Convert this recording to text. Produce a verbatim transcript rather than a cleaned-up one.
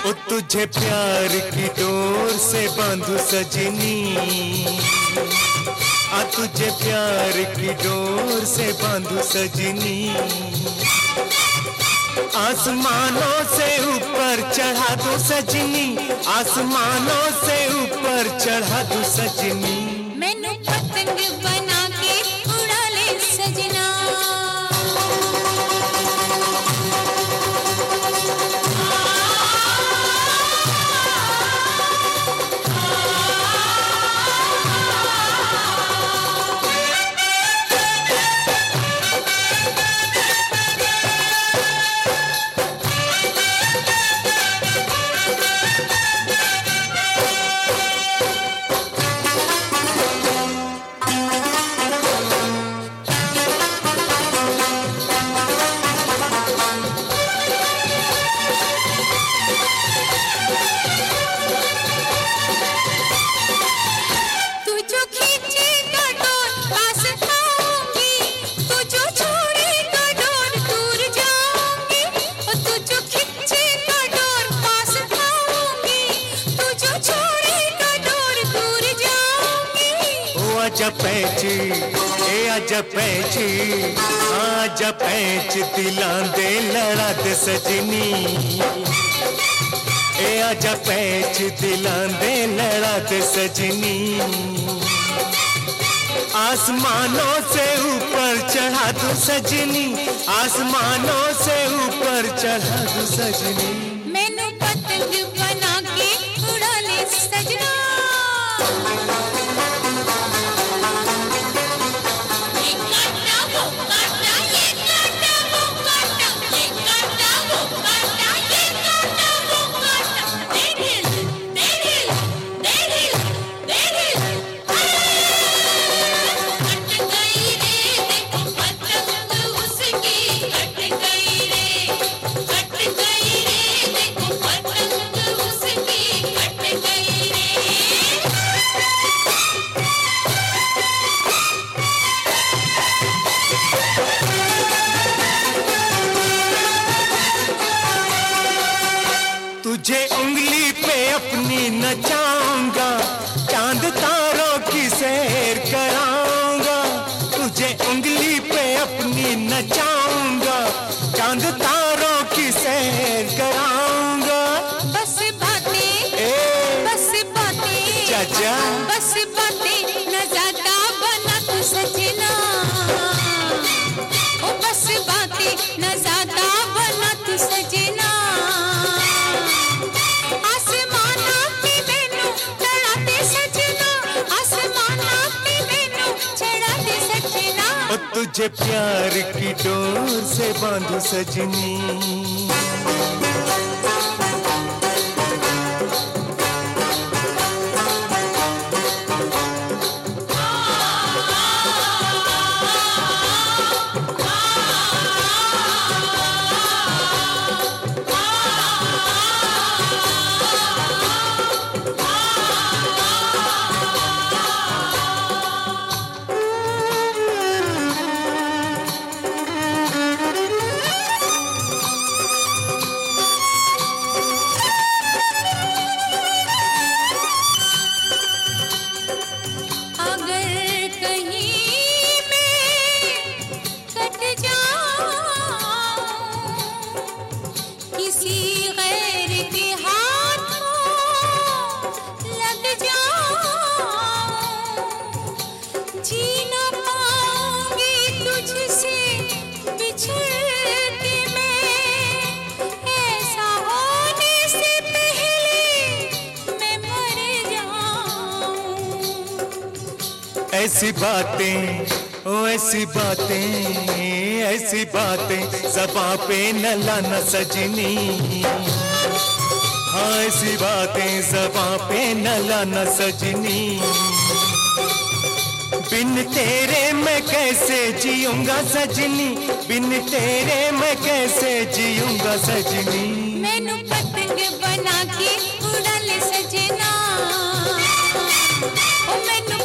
ओ तुझे प्यार की डोर से बांधू सजनी, आ तुझे प्यार की डोर से बांधू सजनी, आसमानों से ऊपर चढ़ा दो सजनी, आसमानों से ऊपर चढ़ा दो सजनी। मैनू पतंग बना के उड़ा ले सजना। आजा पैंच ए आजा पैंच, आजा पैंच दिलां दे लड़ा दे सजनी, ए आजा पैंच दिलां दे लड़ा दे सजनी, आसमानों से ऊपर चढ़ा दो सजनी, आसमानों से ऊपर चढ़ा दो सजनी। मैनू पतंग बना के उड़ा ले सजना। तुझे उंगली पे अपनी नचाऊंगा, चांद तारों की सैर कराऊंगा, तुझे उंगली पे अपनी नचाऊंगा, चांद तारों की सैर कराऊंगा। बस बातें ए बस बातें चाचा, बस बातें न ज्यादा बना तू सजना। ओ बस बातें न ज्यादा बना तू सजना। तुझे प्यार की डोर से बांधू सजनी। ऐसी बातें ओ ऐसी बातें ऐसी बातें ज़बां पे न लाना सजनी, हाँ ऐसी बातें ज़बां पे न लाना सजनी। बिन तेरे मैं कैसे जीऊंगा सजनी, बिन तेरे मैं कैसे जीऊंगा सजनी। मैनू पतंग बना के उड़ा ले सजना, ओ मैनू